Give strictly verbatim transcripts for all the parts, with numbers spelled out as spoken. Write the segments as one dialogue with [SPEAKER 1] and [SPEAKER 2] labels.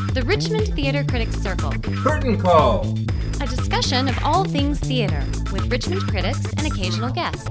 [SPEAKER 1] The Richmond Theater Critics Circle.
[SPEAKER 2] Curtain Call.
[SPEAKER 1] A discussion of all things theater with Richmond critics and occasional guests.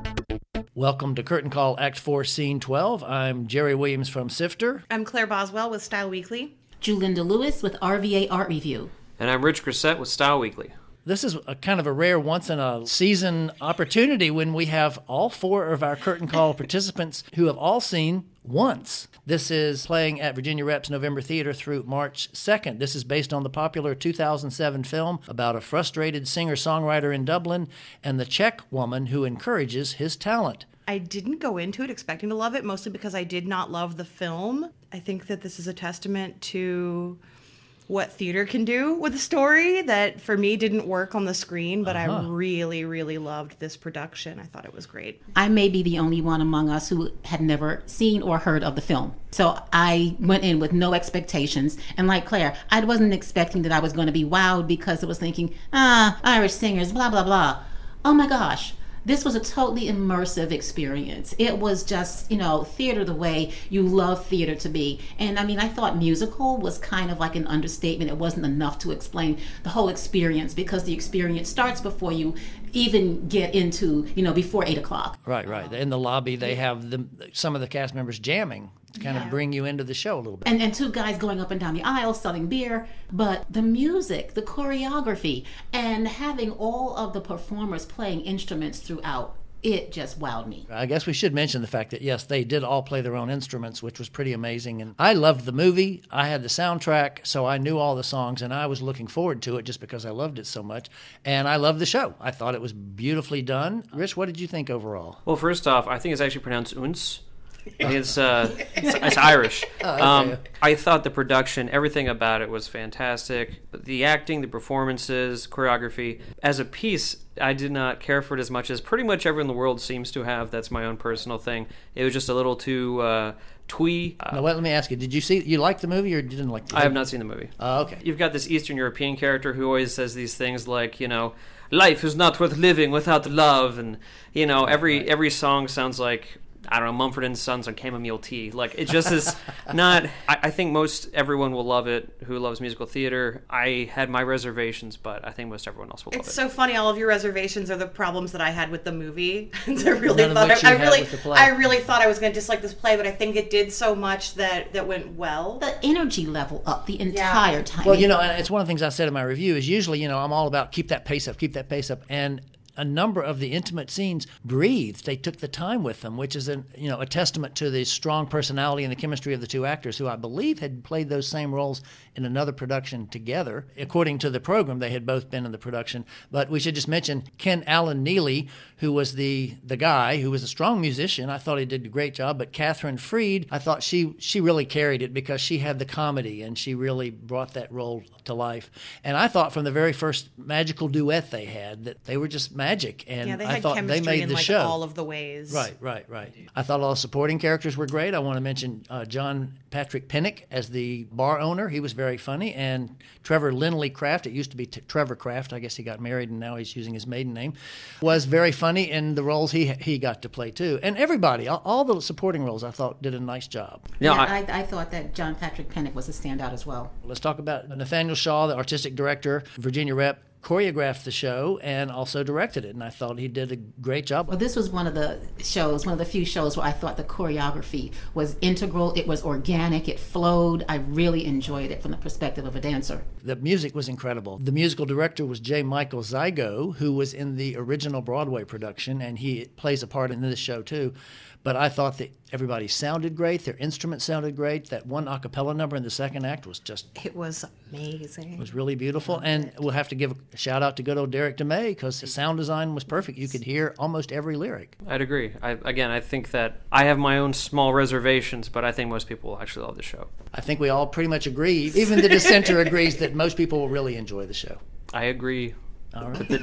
[SPEAKER 3] Welcome to Curtain Call Act four, Scene twelve. I'm Jerry Williams from Sifter.
[SPEAKER 4] I'm Claire Boswell with Style Weekly.
[SPEAKER 5] Julinda Lewis with R V A Art Review.
[SPEAKER 6] And I'm Rich Grissett with Style Weekly.
[SPEAKER 3] This is a kind of a rare once-in-a-season opportunity when we have all four of our Curtain Call participants who have all seen once. This is playing at Virginia Rep's November Theater through March second. This is based on the popular two thousand seven film about a frustrated singer-songwriter in Dublin and the Czech woman who encourages his talent.
[SPEAKER 4] I didn't go into it expecting to love it, mostly because I did not love the film. I think that this is a testament to what theater can do with a story that for me didn't work on the screen, but uh-huh. I really, really loved this production. I thought it was great.
[SPEAKER 5] I may be the only one among us who had never seen or heard of the film. So I went in with no expectations. And like Claire, I wasn't expecting that I was going to be wowed because I was thinking, ah, Irish singers, blah, blah, blah. Oh my gosh. This was a totally immersive experience. It was just, you know, theater the way you love theater to be. And I mean, I thought musical was kind of like an understatement. It wasn't enough to explain the whole experience because the experience starts before you even get into, you know, before eight o'clock.
[SPEAKER 3] Right, right. In the lobby, they have the, some of the cast members jamming to kind yeah. of bring you into the show a little bit.
[SPEAKER 5] And, and two guys going up and down the aisle selling beer. But the music, the choreography, and having all of the performers playing instruments throughout, it just wowed me.
[SPEAKER 3] I guess we should mention the fact that, yes, they did all play their own instruments, which was pretty amazing. And I loved the movie. I had the soundtrack, so I knew all the songs, and I was looking forward to it just because I loved it so much. And I loved the show. I thought it was beautifully done. Rich, what did you think overall?
[SPEAKER 6] Well, first off, I think it's actually pronounced Unz. It's, uh, it's, it's Irish.
[SPEAKER 3] Oh, okay.
[SPEAKER 6] um, I thought the production, everything about it was fantastic. The acting, the performances, choreography. As a piece, I did not care for it as much as pretty much everyone in the world seems to have. That's my own personal thing. It was just a little too uh, twee. Uh,
[SPEAKER 3] now, wait, let me ask you, did you see, you liked the movie or didn't like the movie?
[SPEAKER 6] I have not seen the movie.
[SPEAKER 3] Oh, okay.
[SPEAKER 6] You've got this Eastern European character who always says these things like, you know, life is not worth living without love. And, you know, every, right. every song sounds like, I don't know, Mumford and Sons on chamomile tea. Like, it just is not... I, I think most everyone will love it who loves musical theater. I had my reservations, but I think most everyone else will love
[SPEAKER 4] it's
[SPEAKER 6] it.
[SPEAKER 4] It's so funny. All of your reservations are the problems that I had with the movie. I really
[SPEAKER 3] None
[SPEAKER 4] thought
[SPEAKER 3] of
[SPEAKER 4] I, I
[SPEAKER 3] you had
[SPEAKER 4] really,
[SPEAKER 3] with the play.
[SPEAKER 4] I really thought I was going to dislike this play, but I think it did so much that that went well.
[SPEAKER 5] The energy level up the entire
[SPEAKER 4] yeah.
[SPEAKER 5] time.
[SPEAKER 3] Well, you know, and it's one of the things I said in my review is usually, you know, I'm all about keep that pace up, keep that pace up, and a number of the intimate scenes breathed. They took the time with them, which is a, you know, a testament to the strong personality and the chemistry of the two actors who I believe had played those same roles in another production together. According to the program, they had both been in the production. But we should just mention Ken Allen Neely, who was the, the guy who was a strong musician. I thought he did a great job. But Catherine Freed, I thought she, she really carried it because she had the comedy and she really brought that role to life. And I thought from the very first magical duet they had that they were just magic. And
[SPEAKER 4] yeah, they had
[SPEAKER 3] I thought
[SPEAKER 4] chemistry
[SPEAKER 3] they made
[SPEAKER 4] in
[SPEAKER 3] the
[SPEAKER 4] like
[SPEAKER 3] show.
[SPEAKER 4] all of the ways.
[SPEAKER 3] Right, right, right. I thought all the supporting characters were great. I want to mention uh, John Patrick Pinnock as the bar owner. He was very funny. And Trevor Lindley Kraft, it used to be t- Trevor Kraft. I guess he got married and now he's using his maiden name, was very funny in the roles he he got to play too. And everybody, all, all the supporting roles, I thought did a nice job.
[SPEAKER 5] Yeah, yeah I, I, I thought that John Patrick Pinnock was a standout as well.
[SPEAKER 3] Let's talk about Nathaniel Shaw, the artistic director, Virginia Rep, choreographed the show and also directed it, and I thought he did a great job.
[SPEAKER 5] Well, this was one of the shows, one of the few shows where I thought the choreography was integral, it was organic, it flowed. I really enjoyed it from the perspective of a dancer.
[SPEAKER 3] The music was incredible. The musical director was J. Michael Zygo, who was in the original Broadway production, and he plays a part in this show too. But I thought that everybody sounded great. Their instruments sounded great. That one a cappella number in the second act was just...
[SPEAKER 4] It was amazing.
[SPEAKER 3] It was really beautiful. And it. We'll have to give a shout out to good old Derek DeMay because the sound design was perfect. You could hear almost every lyric.
[SPEAKER 6] I'd agree. I, again, I think that I have my own small reservations, but I think most people will actually love the show.
[SPEAKER 3] I think we all pretty much agree. Even the dissenter agrees that most people will really enjoy the show.
[SPEAKER 6] I agree.
[SPEAKER 3] All right.
[SPEAKER 6] The,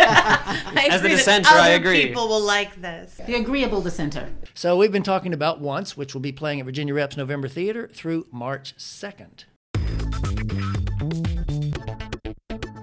[SPEAKER 4] I
[SPEAKER 6] as the
[SPEAKER 4] agree
[SPEAKER 6] dissenter,
[SPEAKER 4] that other
[SPEAKER 6] I agree.
[SPEAKER 4] People will like this.
[SPEAKER 5] The agreeable dissenter.
[SPEAKER 3] So we've been talking about Once, which will be playing at Virginia Rep's November Theater through March second.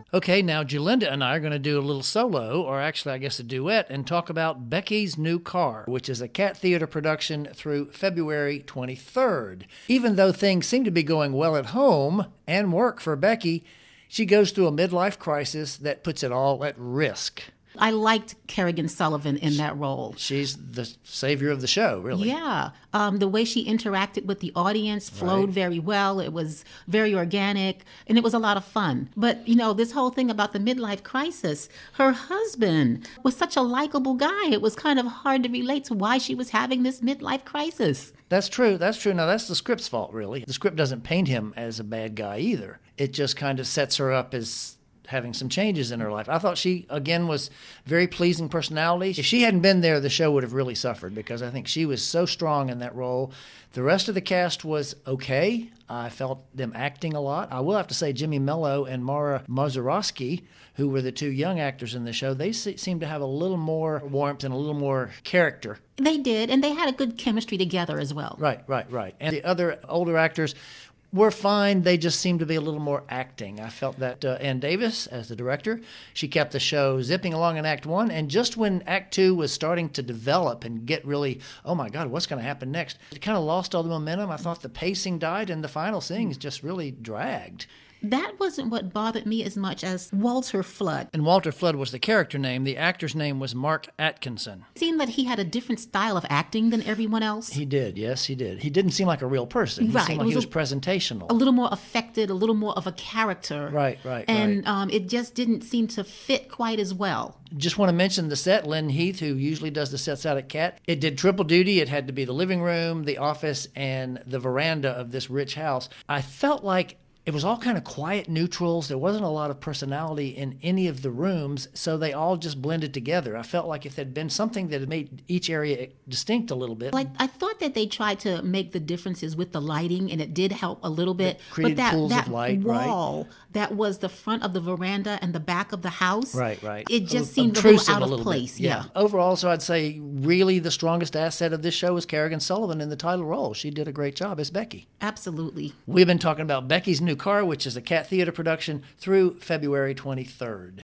[SPEAKER 3] Okay, now Jalinda and I are going to do a little solo, or actually I guess a duet, and talk about Becky's New Car, which is a Cat Theater production through February twenty-third. Even though things seem to be going well at home and work for Becky, she goes through a midlife crisis that puts it all at risk.
[SPEAKER 5] I liked Kerrigan Sullivan in that role.
[SPEAKER 3] She's the savior of the show, really.
[SPEAKER 5] Yeah. Um, the way she interacted with the audience flowed
[SPEAKER 3] Right.
[SPEAKER 5] very well. It was very organic, and it was a lot of fun. But, you know, this whole thing about the midlife crisis, her husband was such a likable guy. It was kind of hard to relate to why she was having this midlife crisis.
[SPEAKER 3] That's true. That's true. Now, that's the script's fault, really. The script doesn't paint him as a bad guy either. It just kind of sets her up as having some changes in her life. I thought she, again, was very pleasing personality. If she hadn't been there, the show would have really suffered because I think she was so strong in that role. The rest of the cast was okay. I felt them acting a lot. I will have to say Jimmy Mello and Mara Mazuroski, who were the two young actors in the show, they se- seemed to have a little more warmth and a little more character.
[SPEAKER 5] They did, and they had a good chemistry together as well.
[SPEAKER 3] Right, right, right. And the other older actors were fine. They just seemed to be a little more acting. I felt that uh, Ann Davis, as the director, she kept the show zipping along in Act One, and just when Act Two was starting to develop and get really, oh my God, what's going to happen next? It kind of lost all the momentum. I thought the pacing died, and the final scenes just really dragged.
[SPEAKER 5] That wasn't what bothered me as much as Walter Flood.
[SPEAKER 3] And Walter Flood was the character name. The actor's name was Mark Atkinson.
[SPEAKER 5] It seemed that he had a different style of acting than everyone else.
[SPEAKER 3] He did, yes, he did. He didn't seem like a real person. He
[SPEAKER 5] Right.
[SPEAKER 3] seemed
[SPEAKER 5] It
[SPEAKER 3] like he
[SPEAKER 5] was
[SPEAKER 3] was
[SPEAKER 5] a-
[SPEAKER 3] presentational.
[SPEAKER 5] A little more affected, a little more of a character.
[SPEAKER 3] Right, right,
[SPEAKER 5] And
[SPEAKER 3] right.
[SPEAKER 5] um, it just didn't seem to fit quite as well.
[SPEAKER 3] Just want to mention the set. Lynn Heath, who usually does the sets out at Cat, it did triple duty. It had to be the living room, the office, and the veranda of this rich house. I felt like it was all kind of quiet neutrals. There wasn't a lot of personality in any of the rooms, so they all just blended together. I felt like if there'd been something that had made each area distinct a little bit.
[SPEAKER 5] Like I thought that they tried to make the differences with the lighting, and it did help a little bit.
[SPEAKER 3] created
[SPEAKER 5] but that
[SPEAKER 3] pools of
[SPEAKER 5] that
[SPEAKER 3] light, right.
[SPEAKER 5] wall that was the front of the veranda and the back of the house,
[SPEAKER 3] Right, right.
[SPEAKER 5] It just
[SPEAKER 3] Ob-
[SPEAKER 5] seemed a little
[SPEAKER 3] obtrusive
[SPEAKER 5] out of
[SPEAKER 3] little bit.
[SPEAKER 5] place. Yeah.
[SPEAKER 3] Overall, so I'd say really the strongest asset of this show is Kerrigan Sullivan in the title role. She did a great job as Becky.
[SPEAKER 5] Absolutely.
[SPEAKER 3] We've been talking about Becky's New Car, which is a Cat Theater production through February twenty-third.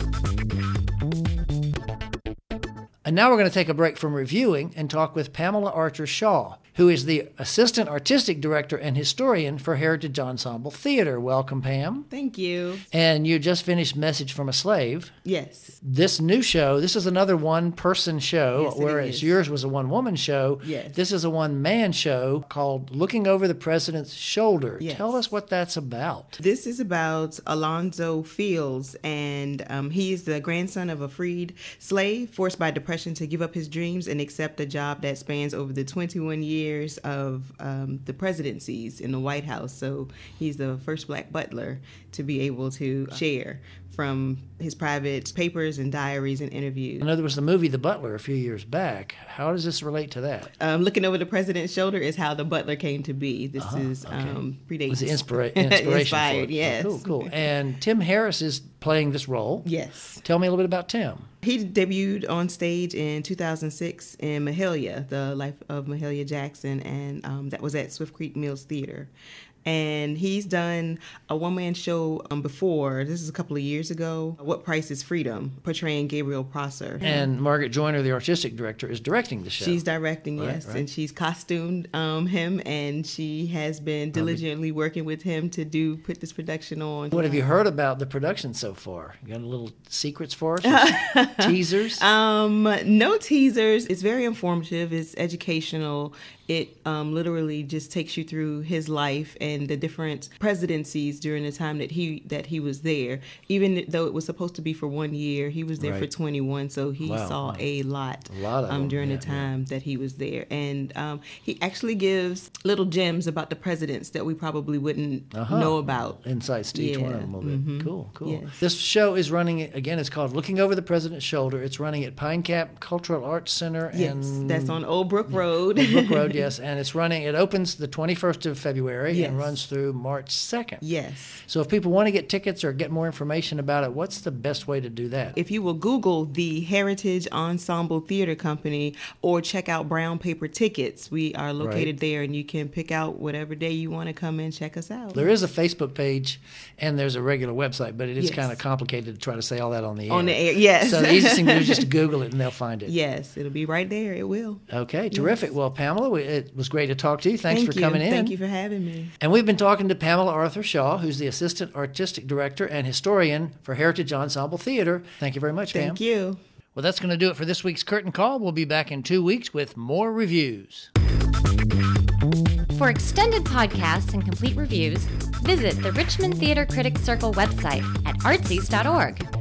[SPEAKER 3] And now we're going to take a break from reviewing and talk with Pamela Archer Shaw, who is the Assistant Artistic Director and Historian for Heritage Ensemble Theater. Welcome, Pam.
[SPEAKER 2] Thank you.
[SPEAKER 3] And you just finished Message from a Slave.
[SPEAKER 2] Yes.
[SPEAKER 3] This new show, this is another one-person show,
[SPEAKER 2] Yes, it
[SPEAKER 3] whereas
[SPEAKER 2] is.
[SPEAKER 3] yours was a one-woman show.
[SPEAKER 2] Yes.
[SPEAKER 3] This is a one-man show called Looking Over the President's Shoulder.
[SPEAKER 2] Yes.
[SPEAKER 3] Tell us what that's about.
[SPEAKER 2] This is about Alonzo Fields, and um, he is the grandson of a freed slave forced by depression to give up his dreams and accept a job that spans over the twenty-one years of um, the presidencies in the White House. So he's the first black butler to be able to share from his private papers and diaries and interviews.
[SPEAKER 3] I know there was the movie The Butler a few years back. How does this relate to that?
[SPEAKER 2] Um, looking over the president's shoulder is how the butler came to be. This
[SPEAKER 3] Uh-huh,
[SPEAKER 2] is
[SPEAKER 3] okay.
[SPEAKER 2] um, predates.
[SPEAKER 3] Was the inspira- inspiration
[SPEAKER 2] Inspired,
[SPEAKER 3] for it?
[SPEAKER 2] yes.
[SPEAKER 3] Oh, cool, cool. And Tim Harris is playing this role.
[SPEAKER 2] Yes.
[SPEAKER 3] Tell me a little bit about Tim.
[SPEAKER 2] He debuted on stage in two thousand six in Mahalia, the life of Mahalia Jackson, and um, that was at Swift Creek Mills Theater. And he's done a one-man show um, before. This is a couple of years ago. What Price is Freedom, portraying Gabriel Prosser.
[SPEAKER 3] And Margaret Joyner, the artistic director, is directing the show.
[SPEAKER 2] She's directing,
[SPEAKER 3] Right,
[SPEAKER 2] yes,
[SPEAKER 3] right.
[SPEAKER 2] and she's costumed um, him, and she has been diligently working with him to do put this production on.
[SPEAKER 3] What have you heard about the production so far? You got a little secrets for us? Teasers?
[SPEAKER 2] Um, no teasers. It's very informative. It's educational. It um, literally just takes you through his life and the different presidencies during the time that he that he was there. Even though it was supposed to be for one year, he was there for
[SPEAKER 3] Right.
[SPEAKER 2] twenty-one, so he
[SPEAKER 3] Wow,
[SPEAKER 2] saw
[SPEAKER 3] wow.
[SPEAKER 2] a lot,
[SPEAKER 3] A lot of
[SPEAKER 2] um,
[SPEAKER 3] them,
[SPEAKER 2] during
[SPEAKER 3] yeah,
[SPEAKER 2] the time that he was there. And um, he actually gives little gems about the presidents that we probably wouldn't
[SPEAKER 3] Uh-huh.
[SPEAKER 2] know about.
[SPEAKER 3] Insights to each one of
[SPEAKER 2] Yeah,
[SPEAKER 3] them a little bit.
[SPEAKER 2] mhm.
[SPEAKER 3] Cool, cool.
[SPEAKER 2] Yes.
[SPEAKER 3] This show is running, again, it's called Looking Over the President's Shoulder. It's running at Pine Cap Cultural Arts Center.
[SPEAKER 2] Yes,
[SPEAKER 3] and
[SPEAKER 2] that's on Old Brook Road.
[SPEAKER 3] Brook Road, yes. And it's running, it opens the twenty-first of February
[SPEAKER 2] Yes.
[SPEAKER 3] and runs through March second.
[SPEAKER 2] Yes.
[SPEAKER 3] So if people want to get tickets or get more information about it, what's the best way to do that?
[SPEAKER 2] If you will Google the Heritage Ensemble Theater Company or check out Brown Paper Tickets, we are located
[SPEAKER 3] Right.
[SPEAKER 2] there, and you can pick out whatever day you want to come and check us out.
[SPEAKER 3] There is a Facebook page and there's a regular website, but it is
[SPEAKER 2] Yes.
[SPEAKER 3] kind of complicated to try to say all that on the air.
[SPEAKER 2] On the air, yes.
[SPEAKER 3] So the easiest thing to do is just to Google it and they'll find it.
[SPEAKER 2] Yes, it'll be right there. It will.
[SPEAKER 3] Okay, terrific. Well, Pamela, we- it was great to talk to you. Thanks
[SPEAKER 2] Thank
[SPEAKER 3] for
[SPEAKER 2] you.
[SPEAKER 3] coming in.
[SPEAKER 2] Thank you for having me.
[SPEAKER 3] And we've been talking to Pamela Arthur Shaw, who's the Assistant Artistic Director and Historian for Heritage Ensemble Theater. Thank you very much, Pam.
[SPEAKER 2] Thank you.
[SPEAKER 3] Well, that's going to do it for this week's Curtain Call. We'll be back in two weeks with more reviews.
[SPEAKER 1] For extended podcasts and complete reviews, visit the Richmond Theater Critics Circle website at artsies dot org.